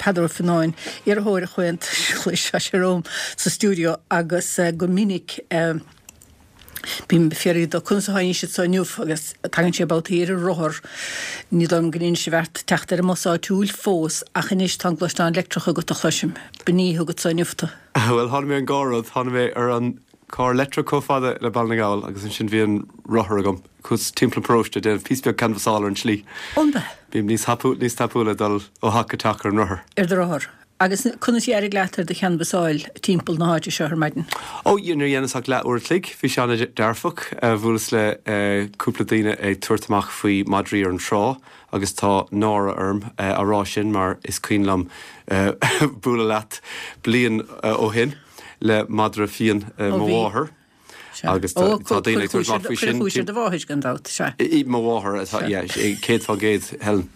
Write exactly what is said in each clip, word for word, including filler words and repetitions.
pedar fannáin ar thóir a chuint se seróm sa stúdio agus go minic bím féirí do chunsaáin si sa nniuh agus tagann sé bbátaí ar a rothir ní dom gníonn sé bheirt techt ar a mosá túúil fós a chaníos tan glastáin lectracha go a chluisim, buní thugad sa nniufta. Well, tháina mé an gárad, tháina mé ar an cá letrachó fada le Ballinagall agus an sin bhíon rothir agam chus timpla próiste déanamh písbeag canvasála an slí. Ionba? Bím níos tapú níos tapúla dul ó hacha tachar an rothir. Ar do rothir. Agus chuna sé ar gleatar de cheanbasáil timppla na háide seo ar maidin. Ó dionar dhéanaach le uair clig, bhí seanna dearfach bhualas le cúpla daoine ag tuairtamach faoi Madrí ar an srá, agus tá nára orm ará sin mar is cuinlam búla leat blian ó hin le madra fion mháthair. Agus tá daoine tuairtamach faoi sin. Chúise de bháis gan dát se. Í mháthair céad fá géad helen.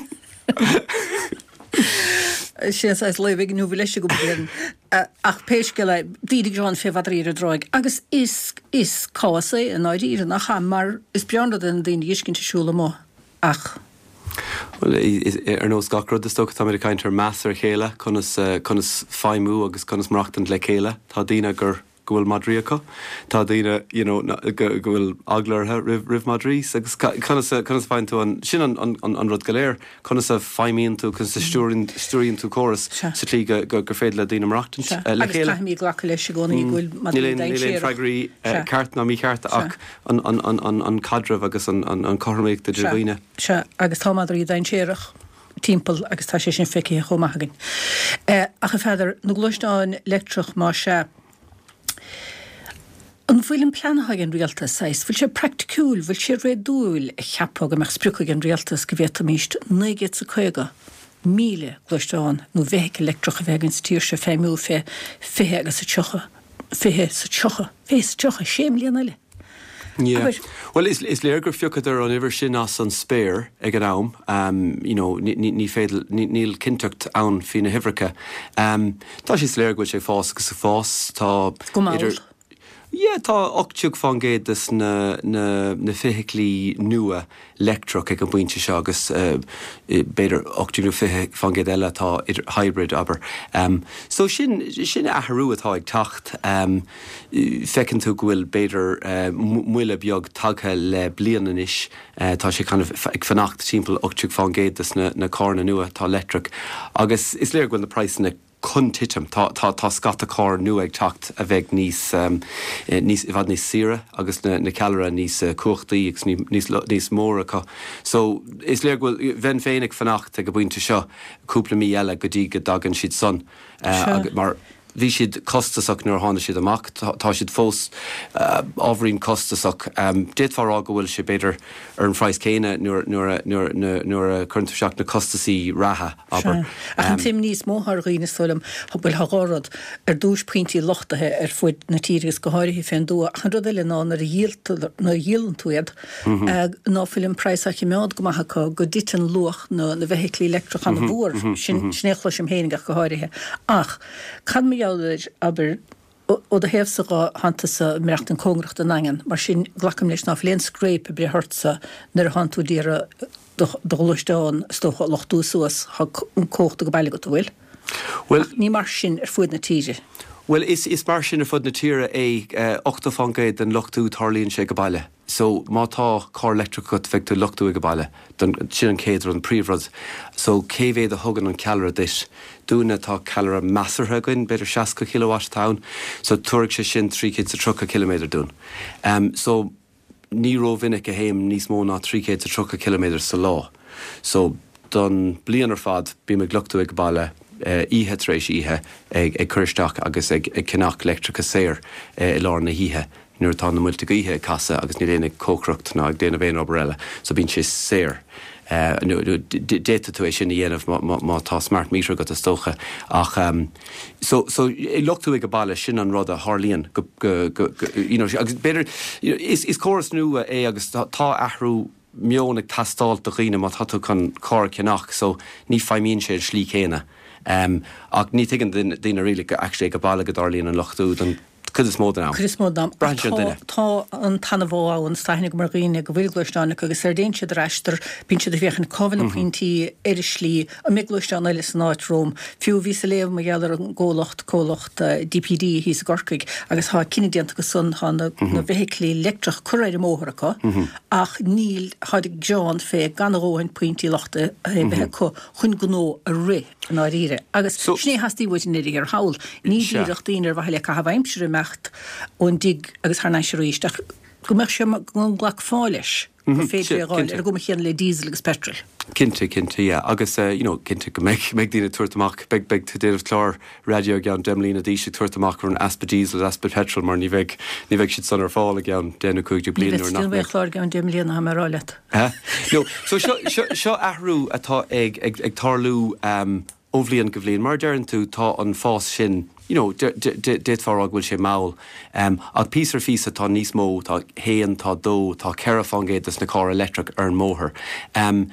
Sé sais leibh nó bhí leis go bblion ach péisce le dídig John fé bhadríir a droig. Agus is is cása a náidíir nach cha mar is beanna den daon dhiiscinn tesúla mó ach. Well, ar nós gacrod is tócha tá Americaintar meas ar chéile chunas chunas feimú agus chunas marachtant le chéile, tá daoine gur go bhfuil Madrí acu, tá daoine you know, go bhfuil aglarthe rih rih Madrí, agus chunas fáin tú an sin an rud goléir, chunas a feimíonn tú chun sa stúiríonn tú choras sa tlí gur féad le daoine marachtant le chéile. Agus taimí ghlacha leis go í bhfuil Madrí daon Níléon freigraí ceart ná mí ceart ach an cadramh agus an choirméid de dribhine. Se agus tá Madrí daon séireach timppel agus tá sé sin feici a chomachagin. Ach a feidir na gluisteáin lectrach má se an bhfuil an pleanhaigh an rialtas sais, bhfuil sé practicúil, bhfuil sé réadúil a cheapag a meach sprucaigh an rialtas go bhéta míist naigéad sa chuige míle gluisteáin nó bheith electrocha bheith an tíir se féimú fé fithe agus sa teocha, fithe sa teocha, fé sa teocha séim líon eile. Yeah. Well, is is léir gur fiocadar an iver sin as an spéir ag an am, um, you know, ní fédal níl cinteacht ann fi na hifrica. Um, tá sí léir goil sé fás agus sa fás tá idir Yeah, tá ochtiúg fan géadas na na na fithiclí nua lectrach ag an buinte se agus uh, beidir ochtiúg na fihe fan géad eile tá idir hybrid aber. Um, so sin sin athrú atá ag tacht um, fecinn tú gohfuil beidir uh, muile beag tagtha le blianan is uh, tá sé kind of ag fannacht timppel ochtiúg fan géadas na na carna nua tá lectrach agus is léir gohfuil na price na chun titim, tá tá scata cá nu ag tacht a bheith níos níos bhd níos sire agus na cealara níos cuachtaí agus níos mór acu. So is léir bhfuil bhein féinnig fannacht ag go buinte seo cúpla mí eile go dtí go dagan siad son mar bhí siad costasach nuair tháina siad amach, tá siad fós ábhríonn costasach. Déad fárá go bhfuil sé beidir ar an phráis céine nuair chuintú seach na costasaí ratha. Aber ach an tim níos móthar riine solam bhfuil thagárad ar dús pointí lochtathe ar fuid na tíris go háirithe féin dú an rud eile ná na dhéalann túiad ná filimm preisach i meád go maithacha go ditan luach na bheithiclí lectrach an bhór sin snéchla sem héinigach go háirithe. Ach can mé aber ó de hefsa hananta sa mecht an cóngracht an angen, mar sin glacham leis ná léon scrape bre hurtsa nar hanú díra doluisteán stocha lochtú suas ha an cóchta go bailile go bhfuil. Well, ní mar sin ar fuid na tíre. Well, is is mar sin ar fud na tíre é ochta fangéid den lochtú tarlíonn sé go bailile. So má tá cá electricút feictú lochtú go bailile don sin an céadar an príomhrad. So céhhéad a thugan an cealara dis. Dúna tá cealara measartha goin beidir sixty kilowatt town, so tuairg sé sin trí céad sa tríocha kilométer dún. Um, so ní ró vinnic a héim níos mó ná trí céad sa tríocha kilométer sa lá. So don blianar fad bí me glochtú ag bailile Uh, ihe trééis ihe ag ag chuirteach agus ag ag cinach electrica séir i lá na híthe nuair tá na muilta go ihe casa agus ní déana cócrocht ná ag déana bhéon obair so bíonn sé séir. Uh, déta tú é sin na dhéanamh má tá smart meter go a stocha ach um, so so i lochtú ag go bailile sin an rud a Harlíonn go go go you know agus beidir is is choras nua é agus tá athrú meónnig tastáil do riine má tatú chun cá cinach so ní feimíonn sé slí chéine. Um, ach ní tuigeann duine rilí go actually go bailile go darlíonn an lochtú don Cud is mód ná. Chris Modam. Branch an duine. Tá an tanna bhá an staithnig marghine go bhfuilgluisteánna agus ar déintse reistar bíse de bhéchan cohanna pointí ar slí a mégluisteán eile san áit Róm. Fiú ví a léh mar gealar an ggólacht cólacht D P D hís a gorcaig agus há cinedéanta go sun hána na bhéiclí letrach choréir móthracha ach níl hádig John fé gan róhain pointí lachta bheit chun gnó a ré an áíre. Agus sné hastíí bhid ar hawl. Ní díireach daoinar bhile a haimsere mecht ón dig agus haar náisiríisteach go meach sem gon glach fáiles féidir ar go chéan le diesel agus petrol. Cinnte, cinnte, yeah. Agus, uh, you know, cinnte go meg, meg dína tuairtamach, beg, beg to déanamh clár radio gan demlína díise tuairtamach ar an aspa diesel, aspa petrol, mar ní bheith ní bheith siad san ar fáil gan déanú cúig blian ar nach. Ní bheith clár gan demlína ha marálet. Eh? No, so seo ahrú atá ag ag tarlú um óbhlíonn go bhblion mar dearann tú tá an fás sin, you know, dit farag bhfuil sé máil. Um, ag písar físa tá níos mó, tá héan, tá dó, tá ceirafangéad is na car electric ar an móthir. Um,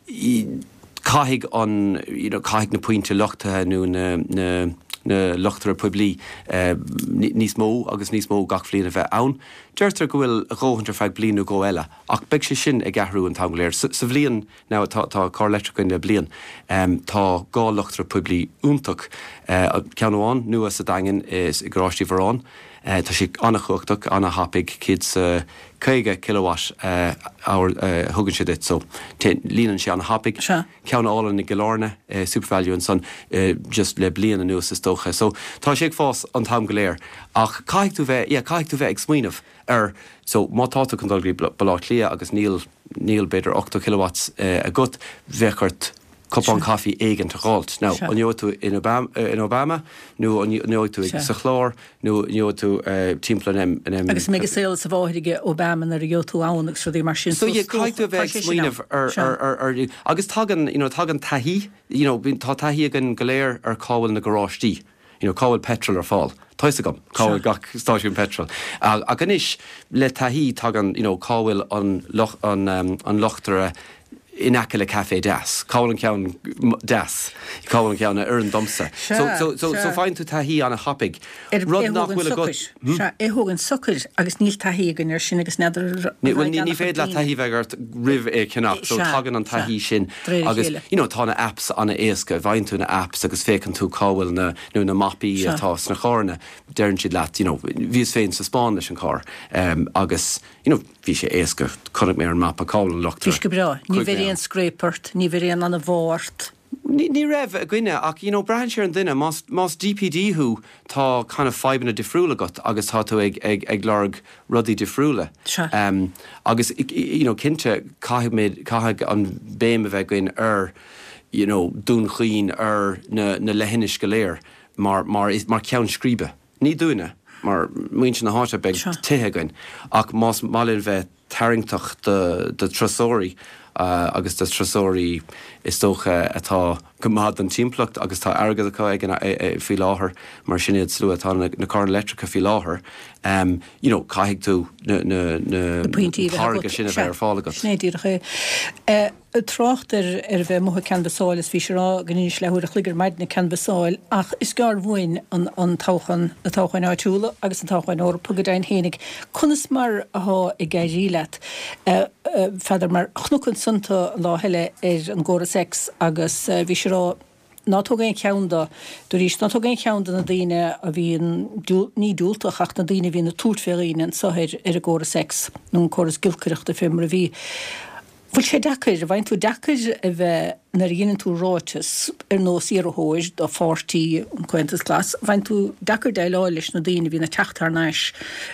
Caithigh an, you know, caithigh na pointe lochtathe nó na, na, na lochtar publi uh, níos mó agus níos mó gach bblion a bheith ann. Deirtar go bhfuil a róhantar feag blianú go eile, ach beag sé sin ag gahrú an tamléir. Sa bblion ná tá car electric in de blion, um, tá gá lochtar publi úntaach uh, ceanháin nua sa dagan is i gráistí bharrán. Uh, tá si anna chuchtach, anna hapig kids uh, céige kilowatt uh, our uh, thugann si dit, so líanann si anna hapig. Ceanna álan i gilárne, uh, supervalue an son, uh, just le blian an nuas is dócha. So tá sé ag fás an tam goléir. Ach caithigh tú bheith, yeah, caithigh tú bheith ag smaoinmh ar, so má táta chun dulgaí balát lia agus níl níl beidir eight kilowatts uh, a gut bhechart cup an coffee éigen te gáilt. Now, an jo tú in Obama, uh, in Obama, nu an jo tú ag sa chlár, nu jo tú uh, timplan em... em agus mé saoil sa bháirige Obama ar jo tú ánach so dí mar sin. So je caithh tú bheith smaoinmh ar, ar, ar, ar, agus tagan, you know, tagan tahí, you know, tá tahí gan goléir ar cábhfuil na garástíí, you know, cábhfuil petrol ar fáil. Táis agam, cábhfuil gach stáisiún petrol. Uh, a ganis le tahí tagan, you know, cábhfuil an, loch, an, um, an lochtara in aca le café das. Cábhfuil an ceann das. Cábhfuil an ceann ar an domsa. So, so, so, so fáin tú tahí anna hapig. Rud nach bhfuil a god. É thugann sucr agus níl tahí gan ar sin agus neidir... Ní féad le tahí bheith rih é cinach, so tagan an tahí sin. Agus, you know, tá na apps anna éasca, bhain tú na apps agus fécan tú cábhfuil na, nó na mappí atá sna chárna, dearann siad leat, you know, bhís féin sa Spáin leis an chár. Um, agus, you know, bhí sé éasca, chunig mé ar map a cábhfuil an lochtar. Bhís go bra, ní bhíon scrapert, ní bhíon anna bhórt. Ní, ní raibh a gcuine ach, you know, brahan sé an duine, más, más D P D hu tá kind of fibanna difriúla got agus tá tú ag, ag, ag larg rudí difriúla. Sure. Um, agus, you know, cinnte caithigh méid, caithigh an béim a bheith gcuin ar, you know, dún chuoin ar na, na lehinnis go léir, mar, mar, mar ceann scríbe. Ní dúine, mar muint na háte beg sure. Tithe gcuin, ach más málinn bheith taringtach de, de trasóirí, Uh, agus de trasóirí is tócha atá gomad an timpplacht agus tá agad aá ag an fi láthair mar sinad slú atá na, na car electrica fi láthair. Um, you know, caithigh tú na, na, na tharga sinna bheith ar fála agat. Snéadíire chu. Trácht ar ar bheith mutha canvasáil is fi sé rá gníos lehuiir a chligar maid na canvasáil ach is gar bhhain an, an táchan na táchain áitiúla agus an táchain óra pugadain hénig. Cunas mar athá i gairí leat uh, uh, feidir mar chnucann sunta lá heile ar an ggóra sex agus uh, bhí sé rá nátógain ceanda, do rís nátógain ceanda na daine a bhíon ní dúltach ach na daine bhíon na túrtféirín sohéir ar a ggóra sex nún choras gilcaireachta fémar a bhí. Bhfuil sé decair, a bhain tú decair a bheith na dhéanann tú ráitis ar nós ar a hóis do forty an cuentas glas, bhain tú decair de leis na daine bhí na teachtar náis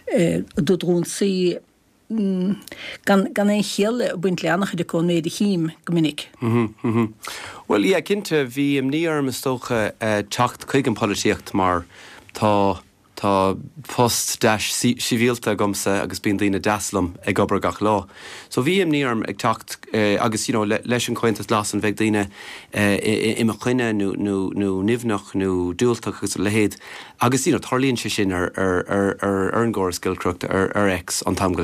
do drún sí Mm, gan gan é chéile buint leannach de con méid hím gomininic. Mhm mhm. Well, yeah, cinnte bhí am níarm is tócha uh, teacht chuig an políocht mar tá tá post dash civilta gomsa agus bíon daoine daslam ag obair gach lá. So bhí am níarm ag teacht uh, agus, you know, le, leis an cuentas las an bheith daoine uh, im a chuine nó nó nó nimhnach nó dúiltach agus lehéad agus, you know, tarlíonn sé sin ar ar ar ar an ggóras gilcreacht ar ar ex an tam go léir.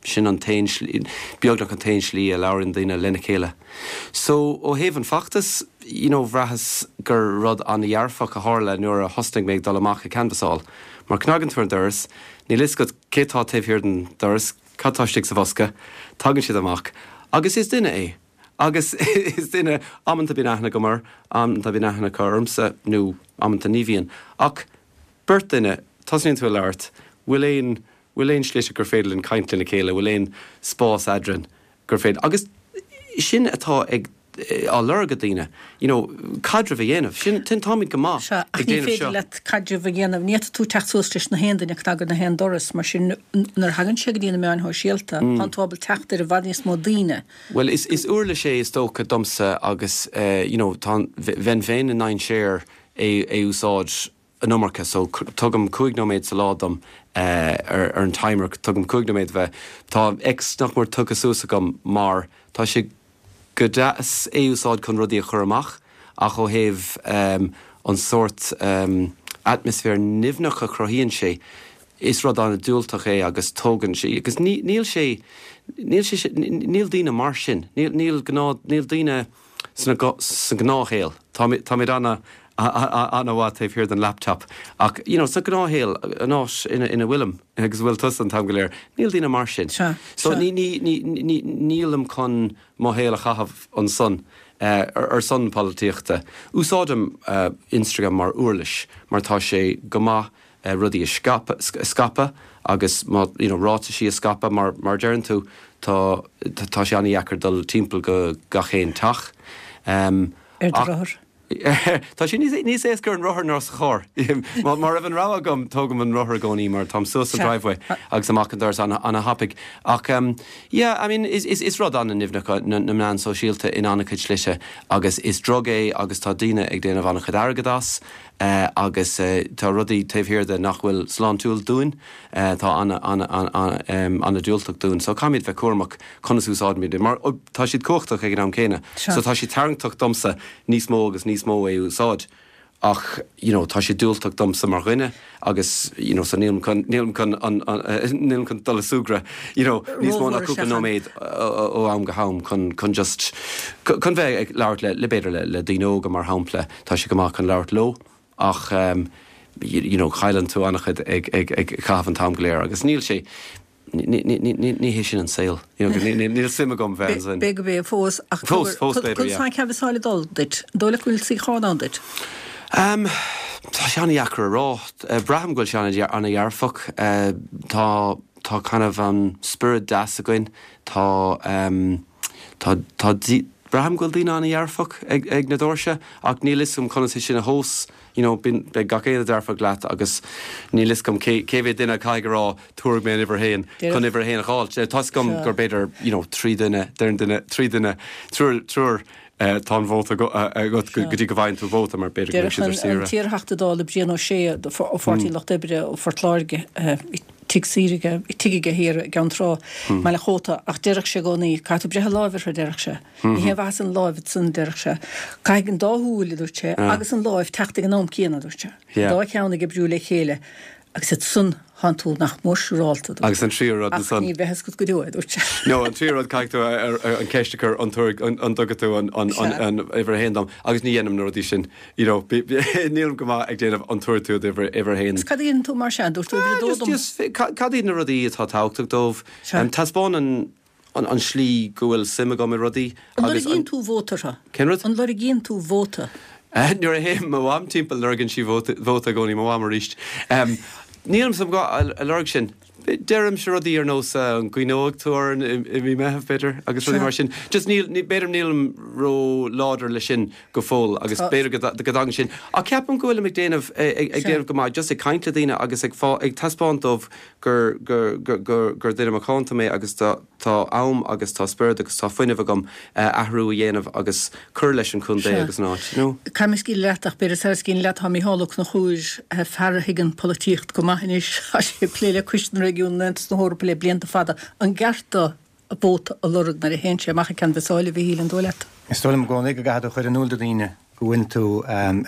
sin an tain beagnach an tain slí a laurin daine lenne chéile. So ó héh an fachtas, you know, bhrachas gur rud an dhearfach a hála nuair a hosting méid dal amach a canvasáil. Mar knagan tuair duras, ní lis go cétá taobh hir den duras, catáistigh sa bhosca, tagann siad amach, agus is duine é. Agus is duine amanta bí nachna gomar, amanta bí nachna chumsa, nó amanta níhíonn. Ach, burt duine, tasníonn tú a leart, bhfuil éon bhfuil éon sléise gur féidir in caiintlinn na chéile, bhfuil éon spás adran gur féidir. Agus sin atá ag á lurga daine, you know, cadra bhí dhéanamh, sin tin táid go má. Se, ach ní féidir le cadra bhí dhéanamh, níiad tú teachtóstais na héan ag tagad na héan doras, mar sin nar hagann sé go dtíana mé an thó síalta, an tábal teachtar a bhadníos mó daine. Well, is is uirla sé is tócha domsa agus, uh, you know, tá bhein féin in nine séir é é úsáid an nómarcha, so tugam cúig nóméid sa ládam uh, ar, ar an timer, tugam cúig nóméid bheith, tá ex nach mór tucha súsa gom mar, tá sé go deas é úsáid chun rudí a chur amach, ach ó héh um, an sort um, atmosfér nimhnach a chrohíonn sé, is rud an a dúiltach é agus tógann sé, agus níl sé, níl sé, níl dína mar sin, níl gná, níl dína san gnáhéal, tá mid anna anna bhá taobh hir den laptop, ach, you know, sa gnáhéal anás ina ina bhfuilm, agus bhfuil tus an tam go léir, níl dína mar sin. So nílam chun má héal a chahabh an son, Uh, ar, ar son políochta. Úsádam uh, Instagram mar uirlis, mar tá sé go maith uh, rudí a scapa, scapa agus má, you know, ráta sí a scapa mar, mar dearan tú tá, tá sé anna dhechar dul timpeall go gachéin tach. Um, er ach, tá sé níos éas gur an rothar ná sa chóir. Mar raibh an rá agam tógam an rothar gcónaí mar tám sus an driveway agus amach an dars anna hapig. Ach, um, yeah, I mean, is, is, is rud anna nimhnacha na mnan so síalta in annachaid sliise agus is drog é agus tá daine ag déanamh annachaid airgedas uh, agus uh, tá rudaí taobh hir de nach bhfuil slán túil dúin, uh, tá anna, anna, anna, um, anna dúiltach dúin. So camid bheith cuamach conas úsáid míid, mar oh, tá siad cochtach ag an am céine. So tá siad tarngtach domsa níos mó agus níos mó é úsáid. Ach, you know, tá sé dúiltach domsa mar rinne, agus, you know, sa nílam chun nílam chun dul súgra, you know, níos mó na cúpa nóméid ó am go ham chun just, chun bheith ag leabhart le, le beidir le, le dainóga mar hampla, tá sé go má chun leabhart lo, ach, um, you, you know, chailann tú annachad ag, ag, ag chaf an tam go léir, agus níl sé, ní hé sin an saoil, níl sima gom bheith sin. Be go bheith fós, ach fós, fós beidir, yeah. Chun sáin ceabhasáile dul dit, dóla bhfuil sí chádan dit? Um, tá sé anna dhechar a ráth, uh, braham goil sé anna dhearfach, uh, tá, tá kind of an spirit das a goin, tá, um, tá, tá di, braham goil dína anna dhearfach ag, ag na dóirse, ach níl iscom conas sin a hós, you know, bin be gacéad a dhearfach leat, agus níl iscom cévé duine caiige rá túrg mé iver héin, chun iver héin a cháil, tá iscom gur beidir, you know, trí duine, trí duine, trúr, trúr, Uh, tá bhóta go dtí go bhain tú bhóta mar beidir go siidir síra. Tíorthachta dála bríon ó sé ó fortí lecht ibre ó fortláirge tiigh tiige hir gan rá me le chóta ach deirech sé gcónaí caitú brethe láimhar deirech se. Ní hé bhas an láimh san deirech se. Caiig an dáthúla dúirte agus an láimh teachta an nám céanana dúirte. Dá ceanna go brú le chéile agus it sun hantú nach mórsráalta. Agus an tríad an san. Ní bheithes go goúid dúirte. No, an tríad caiictú an ceistechar an dogadú an iver héandam, agus ní dhéanam nó dí sin, you know, níl go má ag déanamh an túirtú iver héan. Cadíonn tú mar sean dúirtú dódum? Cadíonn na rudí atá táchtach dómh. Tasbán an an slí gohfuil sima go i rudí. An lor gén tú vóta ra? Cenrad? An lor gén tú vóta? Nuair a héim má bham timpeall lurgann sí vóta gcónaí má bham a ríist. Nílam sam go a lurg sin, deirm se rudí ar nós an gcuinóg túir i bhí metheh beidir, agus rudí mar sin. Just beidir nílam ró láidir le sin go fóil, agus beidir go dagan sin. A ceapan gohfuil ag déanamh ag déanamh go má just ag cainte daine agus ag taspáint dómh gur gur duine a cháanta mé agus tá am agus tá spirit agus tá foiineh agam athrú a dhéanamh agus chur leis an chun dé agus náit. Caim cí leach beidir sa cín le ha mí hálach na chúis fearhigan políocht go maiis a sé pléile cuiisten region na hóra le blianta fada an gcearta a bót a lurug na a héintse amach cean bheitsáile bhí híl an dóile. Is stolim gcónaí go gaithú chuir an núl do daoine goin tú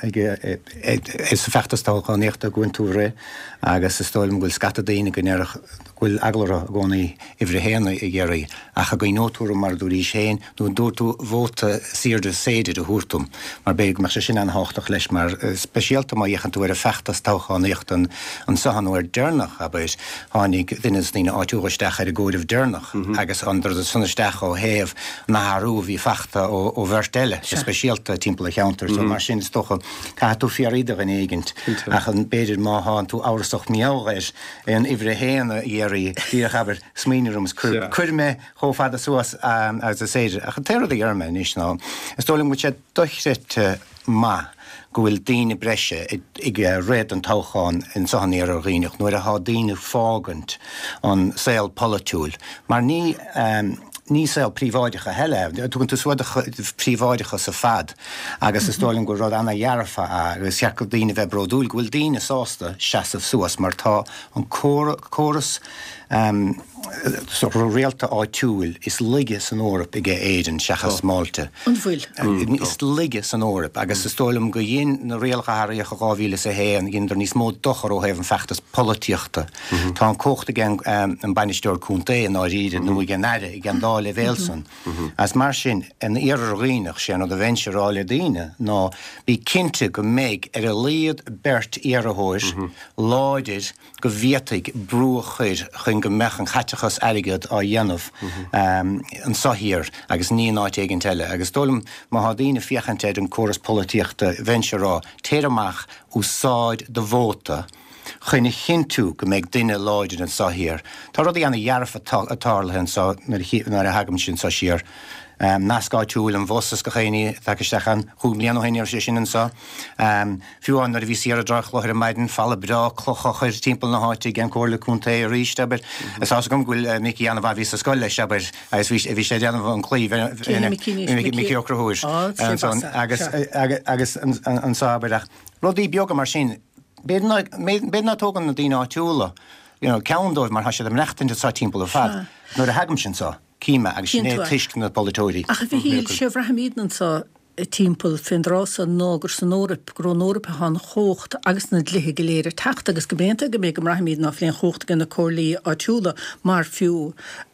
is sa fechtastá néachta goin tú ré agus is stoilm goil scata daine gnéireach goil aglara gcónaí ihre héna i ggéirí acha go nóúra mar dúí sé nó dúirtú bhóta siirde séidir a húrtum mar beag mar se sin an háach leis mar speisialta má dhéchan tú ar a fechtastácha néocht an an sahanúir dearnach a beis hánig duine nína áitiúgaisteach ar a ggóirh dearnach agus andar a sunnaisteach ó héamh nathú hí fechta ó bhirteile speisialta timppla cheantar so mar sin stocha cá tú fiaríidir an éigent ach an beidir má háin tú áraach meáis an ihre héana éirí díach aber smíinerums chuir me chófad a suas as a séidir ach an teir a dhearrma níos ná. Istólim go sé dochreite má go bhfuil daoine breise ag réad an táchaáin in sahanéar a rineach nuair a há daoine fágant an saoil polytúil mar ní ní saoil príomháidecha heile, tugann tú suada príomháidecha sa fad agus is stáilm go rud anna dhearfa agus seacail daoine bheith brodúil go bhfuil daoine sásta seasamh suas mar tá an córas um, so réalta áitiúil is ligas an órap ige éidir seachas máilte. An bhfuil? Is ligas an órap agus is stáilm go dhéon na réalchathraíocha gáhíle sa héan ginn níos mó dochar ó héhann fechtas políochta. Tá an cóchta gan an bainisteoir cúnta an áíide nó gan aire i gan dála bhéalsan. As mar sin an éar rineach sé nó a bhainserála daine ná bí cinnte go méid ar a líad bert éarthóir láidir go bhéataigh brúchuir chun go mechan chaitechas aigad á dhéanamh an sahiír agus ní náid éigen teile. Agus dólam má há daoine fiochantéid an córas políochta bhainserá téireamach úsáid do bhóta chuine chinú go méid duine láidir an sahiír. Tá rud anna dhearfa atálathain sa nar a hagam sin sa siar. Um, Nascáitiúil an bhosas go chéine tagistechan chuúblianú héinear sé sin sa. Um, Fiúáin ar a bhí siar a drach lochar a maidin falla bra clochachir timppla na háite gan cóirla cúnta a ríist aber. Is as gom gúil mici anna bh ví a scoil leis aber agus bhí sé deanamh an clíh mici ocrthúir. agus an sábeach. Rodí beaga mar sin, béad ná tógan na dtíine áitiúla, ceanndóibh mar hasise am nechtain sa timppla a fad, nuair a hagam sin sa. Cíime agus sinné tuisc na politóirí. Ach bhí híl sé bhrahamídan sa timppla findrása nágur san órap grón órap a hán chócht agus na dlithe go léir techt agus go bénta go mé go rahamíd ná fléon chócht gan na cóirlaí áitiúla mar fiú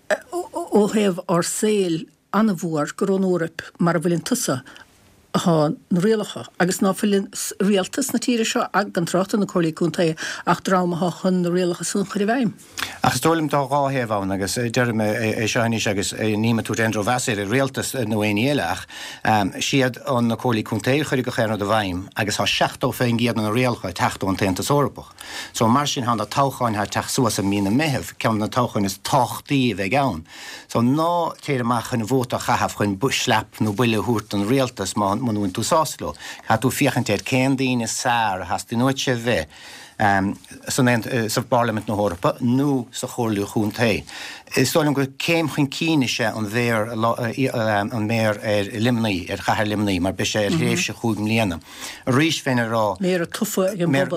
ó héamh ar saoil anna bhuair grón órap mar a bhfuiln tusa há na réalacha agus ná fillin réaltas na tíre seo ag an trata na cóirlaí cúnta ach drámacha chun na réalacha san chuir bhaim. Agus tólim tá gáhéhhain agus deirme é seanis agus níma tú endro bheir i réaltas nó éileach siad an na cóirlaí cúntaí chuir go chéanna do bhaim agus há seachtó féin giad na réalcha techtú an tentas orpach. So mar sin há na táchaáin th teach suas a mína meheh cean na táchain is táchtaí bheith gán. So ná téireach chun bhóta chahabh chun buslap nó buile hút an réaltas má manúin tú sáslo. Tá tú fiochantéir cén daoine sár has tú nóid sé bheith Um, san uh, sa Parliament na Hórpa nó sa chóirliú chúntaí. Is stáilm go céim chun cíine sé an bhéir an méir ar limnaí, ar chahar limnaí, mar be sé ar réimh se chuúg mlíana. Rís féine rá méir tufa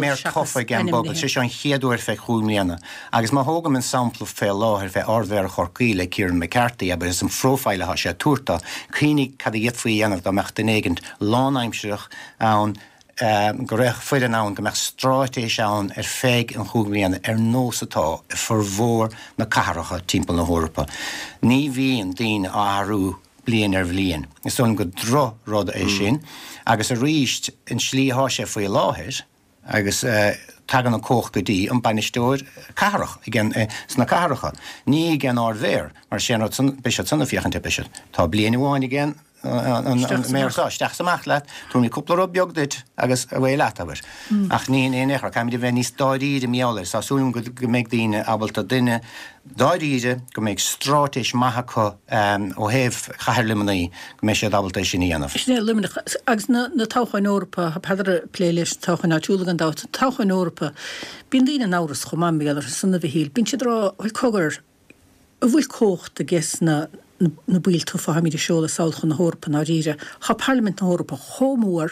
gan bobbal sé se an chéadúir fé chuúg mlíana. Agus má thógam an sampla fé láthir fé ardmhéir a chorcaí le Kieran McCarthy, aber is an frófáile ha sé túrta, cínig cad a dhéad faoi dhéanamh do meachta éigent lánaimseach ann Um, go raibh fuid an ann go meach stráitéis ann ar féig an chúgmlíana ar nósatá i formhór na caharacha timppla na Hórpa. Ní bhíon daoine áthú blian ar bhliain. Is son go dro rud é sin, agus a ríist in slíthá sé faoi láthir, agus uh, tagan an cóch go dtí an bainisteoir caharach, igen uh, sna caharacha. Ní gan ardmhéir, mar sé bisad sanna fiochananta bisad. Tá blian bháin igen, an mérsá steach samach leat, tú mí cúpla rob beagdait agus a bhfuil leat aber. Ach ní éon échar, caiim de bheith níos dáiríide meáir, sa súm go méid daoine abalta duine dáiríide go méid stráitéis maithacha ó héamh chahar limnaí go méid sé abalta sin íanamh. Sné limnach agus na táchain Eorpa ha pedar pléilis táchain áitiúla an dáta táchain Eorpa bíon daoine náras chomá méallar sanna bhí híl. Bín si rá bhfuil cogar a bhfuil cócht a ges na na bíl tufa ha míidir seola sáilchan na Hórpa na ríre. Tá Parliament na Hórpa chomór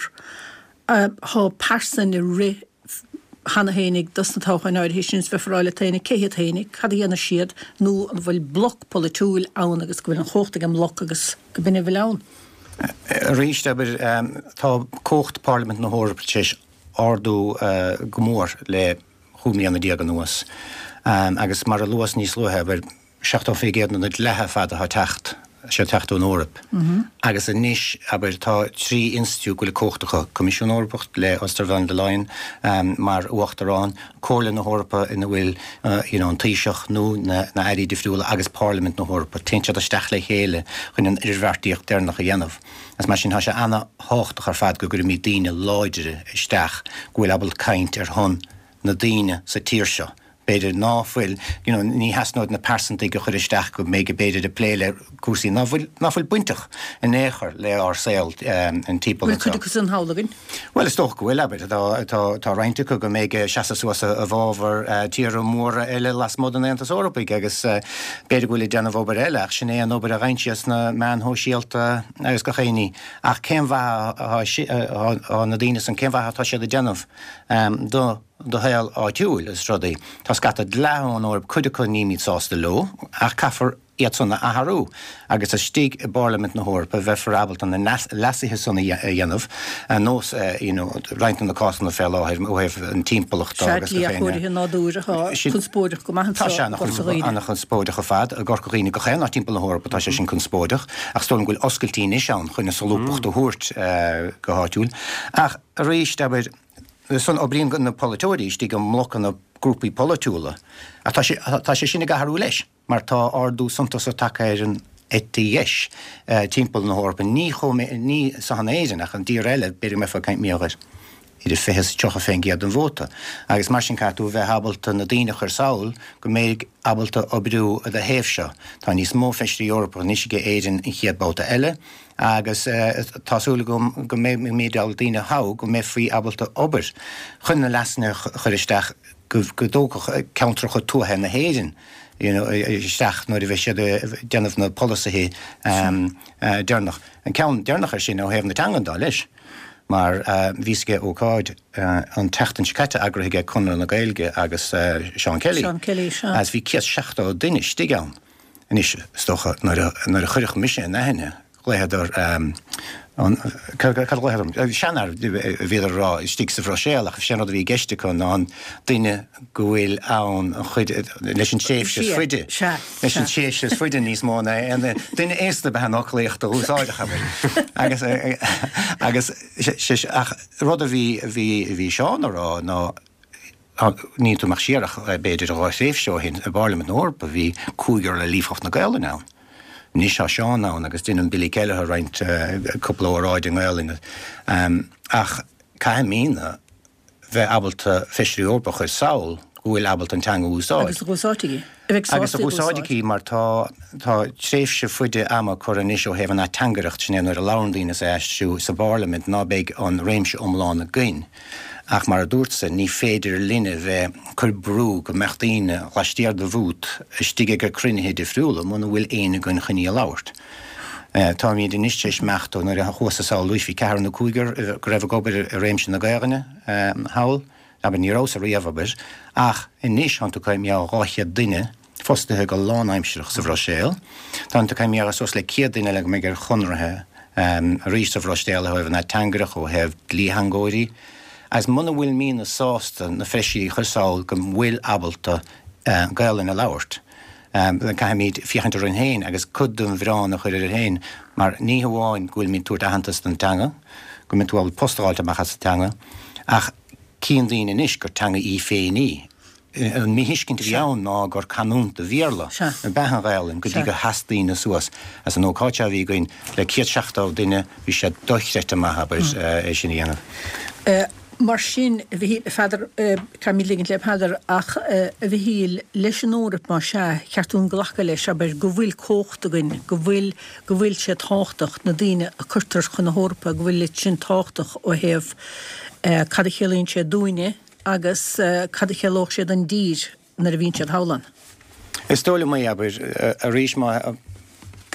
há persan i ri hanna hénig dus na táchain áir hísins bheith fráile taine céhiad hénig, cad dhéana siad nó an bhfuil bloc politúil ann agus go bhfuil an chócht an bloc agus go binne bhfuil ann. Ríist aber tá cócht Parliament na Hórapéis ardú gomór le chuúmí anna diagan nuas. Agus mar a luas níos luthe bar seachtó fé géad na lethe fad a techt sé techtún Órap. Agus a níis aber tá trí institú go le cóchtacha Comisiún Eorpacht le Oster van der Leyen mar uachtarrán cóla na Hórapa ina bhfuil an taoiseach nó na airí difriúla agus Parliament na Hórapa teinte a steach le chéile chun an irhhartíocht dénach a dhéanamh. As mar sin tá sé anna háchtach ar fad go gur mí daoine láidere isteach gohfuil abal caint ar hon na daoine sa tír seo. Beidir náfuil, you know, ní hasnóid na persantaigh go chuir isteach go méid go beidir de pléile cúsaí náfuil buintach in éair le ar saoil an típal. Bhfuil chuide cos an hálagan? Well, is toch go bhfuil abit, tá reinte go go méid seasa suas a bhábhar tíar móra eile las mod an Aontas Eorpaigh agus beidir gohfuil déanamh obair eile ach sin é an obair a reintias na meán hóisialta agus go chéine ach cén bha na daoine san cén bha tá siad a déanamh do do heil áitiúil is rudaí. Tá scata leán orb chuide chu níimiid sásta lo, ach caafar iad sanna aharú, agus a stíg i Parliament na Hórpa bheith forabalt an na lasithe sanna dhéanamh, a nós, you know, reintan na cásan na fel áthir, ó hef an tímpalacht agus go féine. Seacht líach na dúra chun spóideach go maithan tá sé annach chun spóideach a fad, a gor go riine go chéin nach timppla na Hórpa tá sé sin chun spóideach, ach stólan gúil oscailtín is an chun na solúpacht a thuirt go háitiúil. Ach ríist aber son obríon na politóirí tí go mlochan na grúpaí politúla. A tá sé sinna gaharú leis, mar tá ardú suntas a take ar an étíis timppla na Hórpa ní ní sa han éidirnach an dír eile beidir me fa caiint míogair idir fihis teocha féin giad an bhóta. Agus mar sin catú bheith abalta na daoine chuir saoil go méid abalta obrú a héamh seo. Tá níos mó feistrí Eorpa níos go éidirn in chiad bóta eile, agus tásúla go méideal daoine há go mé faoi abalta obair. Chun na lasna chuiristeach go dócha countracha túthe na héidirn. You know, isteach nó bheith siad déanamh na policy déarnach. An ceann déarnach ar sin ó héamh na teangandá leis. Mar vísge óáid an teachtan scaite agraige chunar na Gaeilge agus Sean Kelly. Sean Kelly, Sean. As bhí cias seachtá duine stigeán. And is stocha nar a chuirich mise na henne. Léhadar seanar bhéidir rá stig sa bhráséal ach seanad bhí geiste chun an duine go bhfuil ann chuid leis an séh se fuide. Leis an séh se fuide níos móna an duine éasta be nach léocht a úsáidecha agus agus rud a bhí bhí seán rá ná ní tú mar siarach beidir a ráisréh seo hin a Parliament na Hórpa bhí cúigear le líomhchaft na Gaeilge ná. Ní se seán ná agus duine Billy Kelleher roint couple ó ráid an Gaeilge. Ach cai mína bheith abalta feisirí Eorpa chuir saoil bhfuil abalta an teanga úsáid. Agus a gúsáitií. Agus a gúsáidicí mar tá tréimh se fuide ama chur an isio hefan na tangaracht sin ar a lándaína sa eistú sa Parliament ná beag an réimse omláin a gcuin. Ach mar a dúirtsa ní féidir linne bheith chur brú go meachtaíine chlastíar de bhút stige go crunithe de friúla muna bhfuil éana gon chuní a láirt. Tá míad in istéis meachtó nar a chuasa sáil luis bhí cearan na cúigear go raibh gobar a réimse na Gaeilge hail, aber ní rás a riamhabar, ach in níos an tú caiim meá ráithe duine fostathe go lánaimseach sa bhráséal, tá tú caiim meá sos le céad duine le go mé gur chunrathe rís a bhráistéal a na tangarach ó hebh líhangóirí. As muna bhfuil mína sásta na feisií chuir saoil go bhfuil abalta Gaeilge na labhairt. Cai míad fiochantar an héin agus cudum bhrán a chuir ar héin, mar ní hamháin gúil mín túirt a hantas an teanga, go mín túil postáilte machchas sa teanga, ach cían daoine inis gur teanga í féinní. An mí hiiscint bheann ná gur canúnta bhíorla na behan Gaeilge go dtí go heasdaína suas as an ócáte bhí goin le céad seachtá duine bhí sé dochreite maithabar é sin dhéanamh. Mar sin feidir carmíligint le peidir ach a bhí híl leis an Eorpa mar se ceartún ghlacha leis aber go bhfuil cóchtagan, go bhfuil go bhfuil sé táchtach na daoine a chuirtar chun na Eorpa go bhfuil sin táchtach ó héamh cad a chéalaonn sé dúine agus cad a chéalóch sé an dír nar a bhíonn sé hálan. Is tóla mai aber a rís má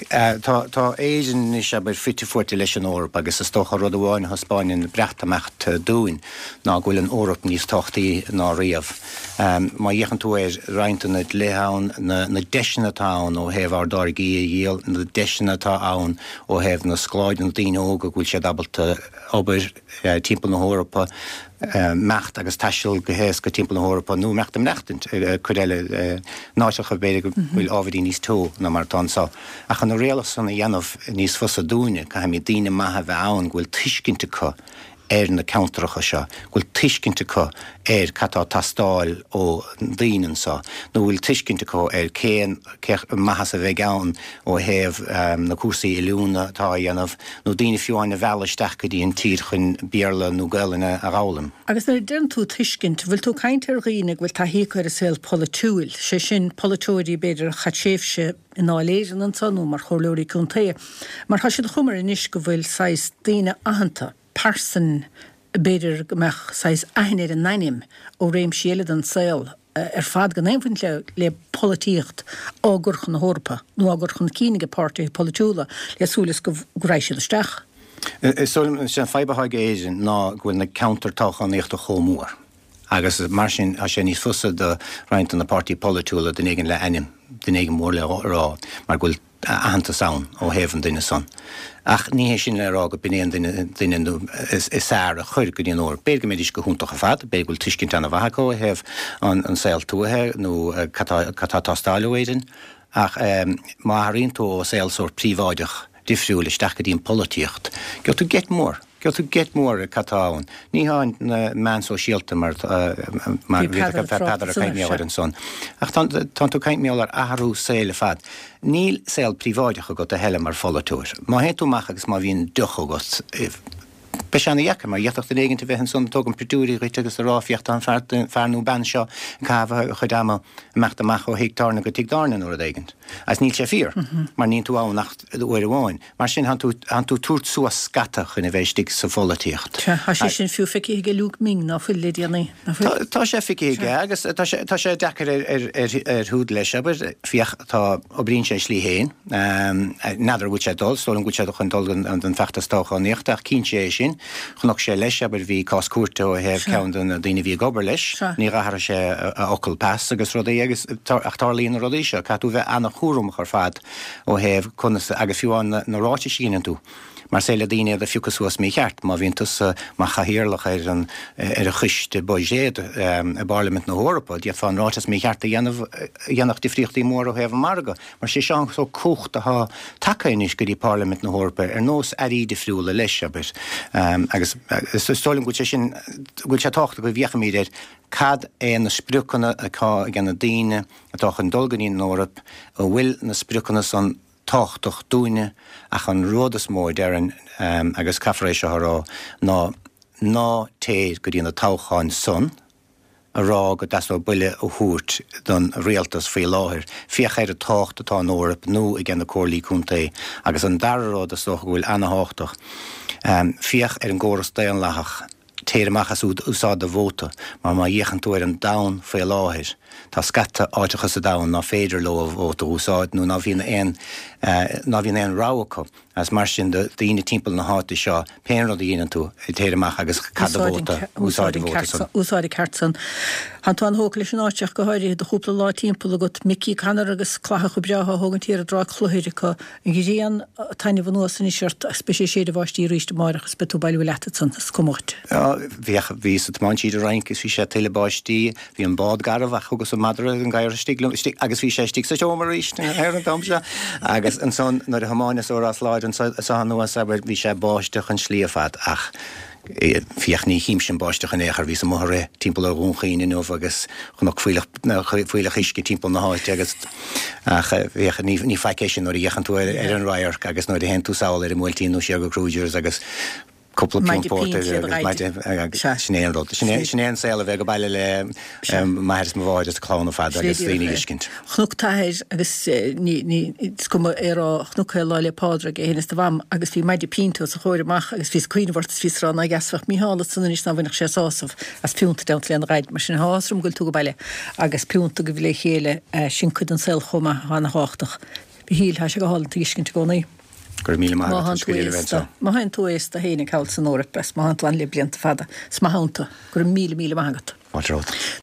Tá éan is aber fifty-forty leis an Órap agus is stocha rud bháin ha Spáin brechtamecht dúin ná ghfuil an Órap níos tochtaí ná riamh. Má dhéchan tú é reintan na léhán na deisina tán ó heh ar dargaí dhéal na deisina tá ann ó heh na scláid na daine óga ghfuil sé dabalta obair timppla na Órapa mecht agus taiisiil go héas go timppla na Órapa nó mecht am nechtint chuile náiseach a beidir bhfuil ábhadí níos tó na mar tásá. Ach an réalas sanna dhéanamh níos fusa dúine cha mí daine maithe bheith ann ghfuil tuiscinnte chu ar na countracha seo, ghfuil tuiscinnte chu ar catá tastáil ó daoinen sa, nó bhfuil tuiscinnte chu ar céan maithas a bheith ann ó heh na cuasaí iúna tá dhéanamh nó daine fiúáin na bheileisteach go dtí an tír chun bearla nó gailena a rálam. Agus na den tú tuiscint, bhfuil tú caint ar riine bhfuil tá hécair a saoil polatúil, sé sin polatúirí beidir chatéifse in áléiran an sanú mar chorlóirí chuntaí. Mar tá siad chumar inis go bhfuil sais daine ahananta person beidir gomach sais aithnéir an naim ó réim siad an saoil ar fad gan éimfinn le le politíocht águrchan na Órpa, nó águrchan cínige pártaí polatúla le súlas go gréisiad isteach. Is sul sin feibehaige éisin ná ghfuil na countertáchan écht a chomór. Agus mar sin a sé níos fusa de reintan na pártaí polatúla den éigen le enim, den éigen mór le rá, mar ghfuil ahananta saon ó héhann duine son. Ach ní hé sin le rá go binéon duine is sár a chuir go dtíon óir. Béir go méidir go húntaach a fad, béir ghfuil tuiscint anna bhathacó a heh an saoil túthe nó catá tastáilehairin, ach má haíonn tú ó saoil sór príomháideach difriúil isteach go dtíon políocht. Go tú get mór. Go tú get mór a catáin. Ní háin na man so síalta mar bhí pedar a caiint méáir an son. Ach tá tú caiint méall ar ahrú saoile fad. Níl saoil príomháideach go a heile mar folatúir. Má hé tú mach agus má bhíon duchagat Be seanna dheacha mar dhéach den éigen bheith an son tógan pretúí réit agus a ráfiocht an fearnú ban seo cabh chudáma mecht amach ó héictárna go tíigdána nó a éigent. As níl sé fír, mar níon tú áh nach uair bháin. Mar sin han tú túirt suas scatach in a bheith stig sa folatíocht. Tá sé sin fiú feici ige lúg ming ná fuil lidianna. Tá sé fici ige, agus tá sé dechar ar húd leis aber fioch tá ó brín sé slí héin. Nadar bhúil sé dul, stólan bhúil sé chun dul an fechttastácha níochtach cín sé sin. Chunach sé leis aber bhí cás cuarta ó heh ceann an daine bhí gobar leis, ní rathar sé a ocail pass agus rudaí agus ach tarlíonn rudaí seo, catú bheith anna chúrum ar fad ó heh chunas agus fiúáin na ráite sínan tú. Mar sé le daine a fiúchas suas mí cheart, má bhíntas má chahirirlach ar an ar a chuiste boigéad a Parliament na Órpa, díad fáin ráitas mí cheart a dhéanach difriochtaí mór ó heh marga. Mar sé seán so cúcht a takeínis go dtí Parliament na Órpa ar nós arí difriúla leis aber. Agus stoilm go sé sin go sé tácht go bhíocha míidir cad é na sprucanna aá gan na daine atá an dulganí na Órap a bhfuil na sprucanna san táchtach dúine ach an rudas mór dearan um, agus cafaréis rá ná ná téad go dtíon na tácháin son a rá go dasfa buile ó thuairt don réaltas fao láthir. Fioch ar a tácht atá an Órap nó i gceanna cóirlí cúntaí agus an darrá a soch bhfuil anatháchtach. Um, fioch ar an ggóras daon lethach téirmachas úsáid a bhóta, mar má dhéchan tú ar an dain fao láthir. Tá scata áitechas a dain ná féidir lo a bhóta úsáid nó ná bhíon éon ná bhíon éon ráhacha as mar sin de daoine timpeall na háta seo péanrad a dhéanaan tú i téireach agus cad a bhóta úsáid a bhóta. Úsáid cartsan. Han tú an hóca leis an áiteach go háirí do chúpla lá timpeall agat micí canar agus clacha chu breatha hágan tíar a drá chluhéiricha i gdíon taine bh nuas san isirt spéisi séad a bhaistí ríiste máireachas be tú bailú letatsan scomáte. Bhíoch ví sa man siad a reincis hí sé tilebáistí, hí an bád garh agus a madra an gaiir stiglam agus bhí sé stig sa teomaríist ar an domse agus an son nar a hamáinas ó as láid an sa nuas aber bhí sé báisteach an slíafad ach fioch ní hím sin báisteach an éair ví sa móré timppla a rúnchaíine nó agus chunach fuileach isci timppla na háit agus ní feicéisisin nó dhéchan tú ar an ráir agus nó d hen tú sáil ar mhiltíí nó sé go cruúirs agus couple of imported snéanrod. Snéan saoil a bheith go baile le mairs má bháid a chlán a fad agus líine iscint. Chnúg táir agus ní cum ar chnúcha láile pádra a héananas bham agus bhí maidir pínta a chóir amach agus bhís cuioinehhart fís rán a gasfach míála sanna is ná bhainach sé sásamh as piúnta deint leon raid mar sin hásrum goil tú go baile agus piúnta go bhfuil chéile sin chud an saoil chuma hána háchtach. híl he se go háil tuiscin gcónaí. gur mí Má hain tú éis a hénig háil san óra bres, má han tú an le blianta fada, sma hánta gur mí mí agat. Wat